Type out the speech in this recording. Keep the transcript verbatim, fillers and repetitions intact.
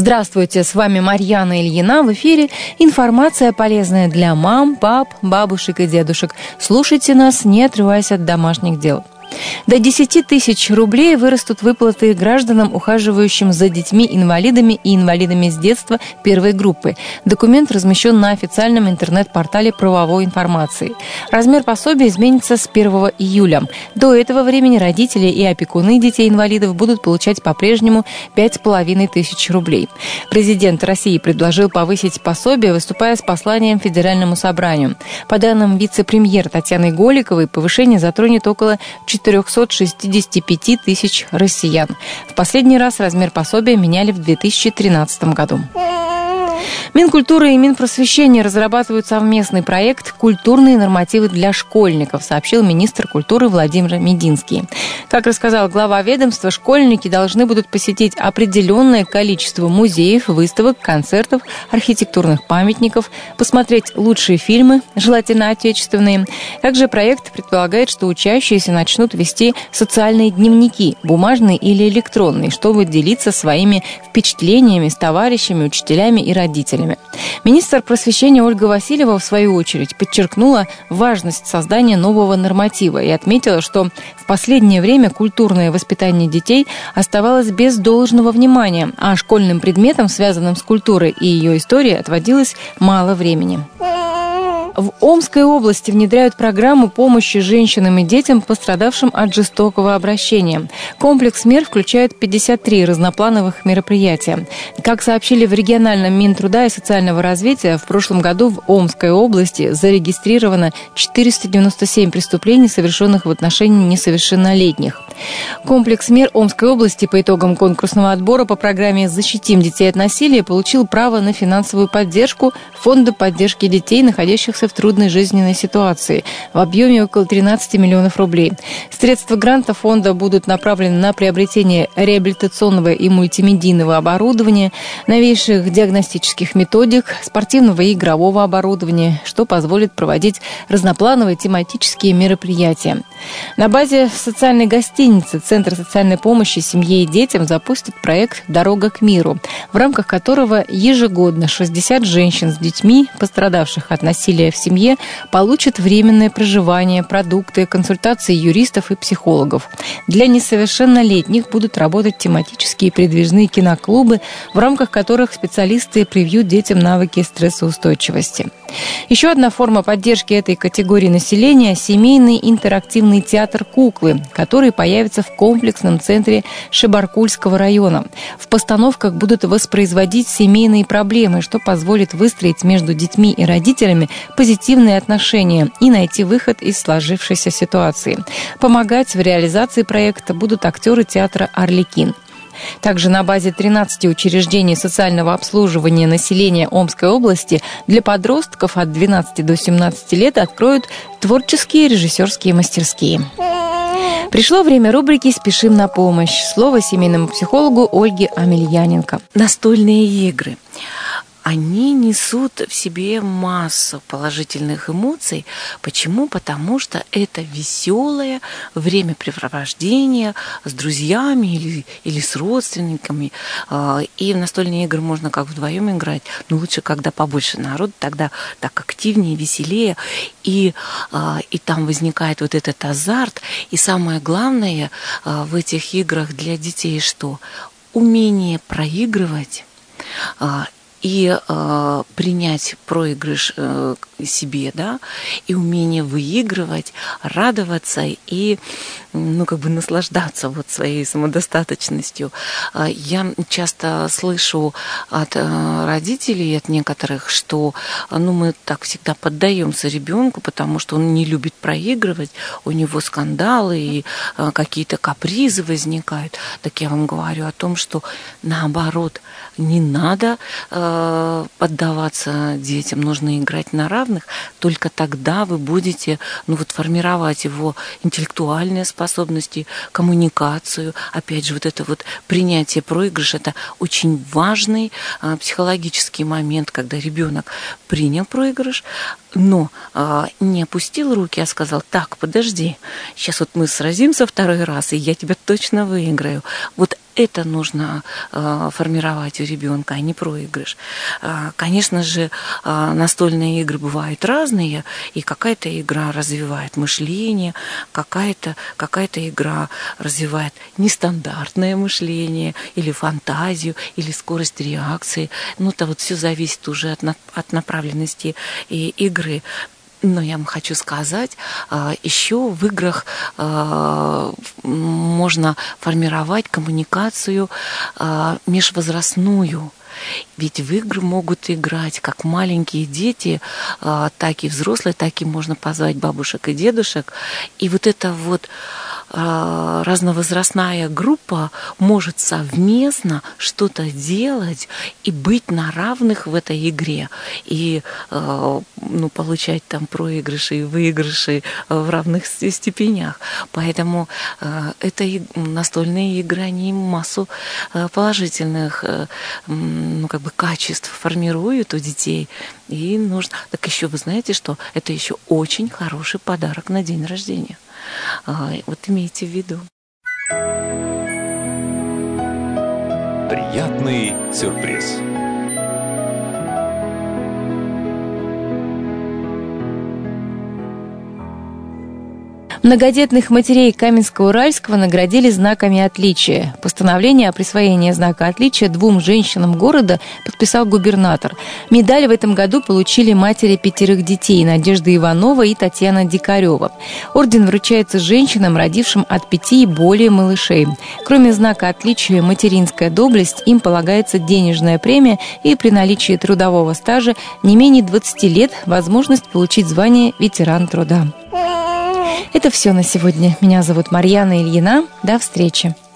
Здравствуйте, с вами Марьяна Ильина. В эфире информация, полезная для мам, пап, бабушек и дедушек. Слушайте нас, не отрываясь от домашних дел. До десяти тысяч рублей вырастут выплаты гражданам, ухаживающим за детьми-инвалидами и инвалидами с детства первой группы. Документ размещен на официальном интернет-портале правовой информации. Размер пособия изменится с первого июля. До этого времени родители и опекуны детей-инвалидов будут получать по-прежнему пять с половиной тысяч рублей. Президент России предложил повысить пособие, выступая с посланием Федеральному собранию. По данным вице-премьера Татьяны Голиковой, повышение затронет около четыреста шестьдесят пять тысяч россиян. В последний раз размер пособия меняли в две тысячи тринадцатом году. Минкультура и Минпросвещение разрабатывают совместный проект «Культурные нормативы для школьников», сообщил министр культуры Владимир Мединский. Как рассказал глава ведомства, школьники должны будут посетить определенное количество музеев, выставок, концертов, архитектурных памятников, посмотреть лучшие фильмы, желательно отечественные. Также проект предполагает, что учащиеся начнут вести социальные дневники, бумажные или электронные, чтобы делиться своими впечатлениями с товарищами, учителями и родителями. Министр просвещения Ольга Васильева, в свою очередь, подчеркнула важность создания нового норматива и отметила, что в последнее время культурное воспитание детей оставалось без должного внимания, а школьным предметам, связанным с культурой и ее историей, отводилось мало времени. В Омской области внедряют программу помощи женщинам и детям, пострадавшим от жестокого обращения. Комплекс мер включает пятьдесят три разноплановых мероприятия. Как сообщили в региональном Минтруда и социального развития, в прошлом году в Омской области зарегистрировано четыреста девяносто семь преступлений, совершенных в отношении несовершеннолетних. Комплекс мер Омской области по итогам конкурсного отбора по программе «Защитим детей от насилия» получил право на финансовую поддержку Фонда поддержки детей, находящихся в трудной жизненной ситуации, в объеме около тринадцати миллионов рублей. Средства гранта фонда будут направлены на приобретение реабилитационного и мультимедийного оборудования, новейших диагностических методик, спортивного и игрового оборудования, что позволит проводить разноплановые тематические мероприятия. На базе социальной гостиницы Центр социальной помощи семье и детям запустит проект «Дорога к миру», в рамках которого ежегодно шестьдесят женщин с детьми, пострадавших от насилия в семье, получат временное проживание, продукты, консультации юристов и психологов. Для несовершеннолетних будут работать тематические передвижные киноклубы, в рамках которых специалисты привьют детям навыки стрессоустойчивости. Еще одна форма поддержки этой категории населения – семейный интерактивный театр «Куклы», который появится в комплексном центре Шебаркульского района. В постановках будут воспроизводить семейные проблемы, что позволит выстроить между детьми и родителями позитивные отношения и найти выход из сложившейся ситуации. Помогать в реализации проекта будут актеры театра «Арлекин». Также на базе тринадцати учреждений социального обслуживания населения Омской области для подростков от двенадцати до семнадцати лет откроют творческие режиссерские мастерские. Пришло время рубрики «Спешим на помощь». Слово семейному психологу Ольге Амельяненко. Настольные игры. Они несут в себе массу положительных эмоций. Почему? Потому что это веселое времяпрепровождение с друзьями или, или с родственниками. И в настольные игры можно как вдвоем играть, но лучше, когда побольше народу, тогда так активнее, веселее. И, и там возникает вот этот азарт. И самое главное в этих играх для детей что? Умение проигрывать и э, принять проигрыш э, себе, да, и умение выигрывать, радоваться и, ну, как бы наслаждаться вот своей самодостаточностью. Я часто слышу от э, родителей, от некоторых, что, ну, мы так всегда поддаемся ребенку, потому что он не любит проигрывать, у него скандалы и э, какие-то капризы возникают. Так я вам говорю о том, что наоборот, не надо э, поддаваться детям, нужно играть на равных. Только тогда вы будете, ну, вот, формировать его интеллектуальные способности, коммуникацию. Опять же, вот это вот принятие проигрыша – это очень важный э, психологический момент, когда ребенок принял проигрыш, но э, не опустил руки, а сказал: так, подожди, сейчас вот мы сразимся второй раз, и я тебя точно выиграю. Вот это нужно э, формировать у ребенка, а не проигрыш. Э, конечно же, э, настольные игры бывают разные, и какая-то игра развивает мышление, какая-то, какая-то игра развивает нестандартное мышление, или фантазию, или скорость реакции. Ну, это вот все зависит уже от, на, от направленности и игры. Но я вам хочу сказать, еще в играх можно формировать коммуникацию межвозрастную. Ведь в игры могут играть как маленькие дети, так и взрослые, так и можно позвать бабушек и дедушек. И вот это вот разновозрастная группа может совместно что-то делать и быть на равных в этой игре. И ну, получать там проигрыши и выигрыши в равных степенях. Поэтому это настольные игры, они массу положительных ну, как бы качеств формируют у детей. И нужно... Так еще вы знаете, что это еще очень хороший подарок на день рождения. Вот имейте в виду. Приятный сюрприз. Многодетных матерей Каменска-Уральского наградили знаками отличия. Постановление о присвоении знака отличия двум женщинам города подписал губернатор. Медали в этом году получили матери пятерых детей Надежда Иванова и Татьяна Дикарева. Орден вручается женщинам, родившим от пяти и более малышей. Кроме знака отличия «Материнская доблесть», им полагается денежная премия и при наличии трудового стажа не менее двадцати лет возможность получить звание ветеран труда. Это все на сегодня. Меня зовут Марьяна Ильина. До встречи.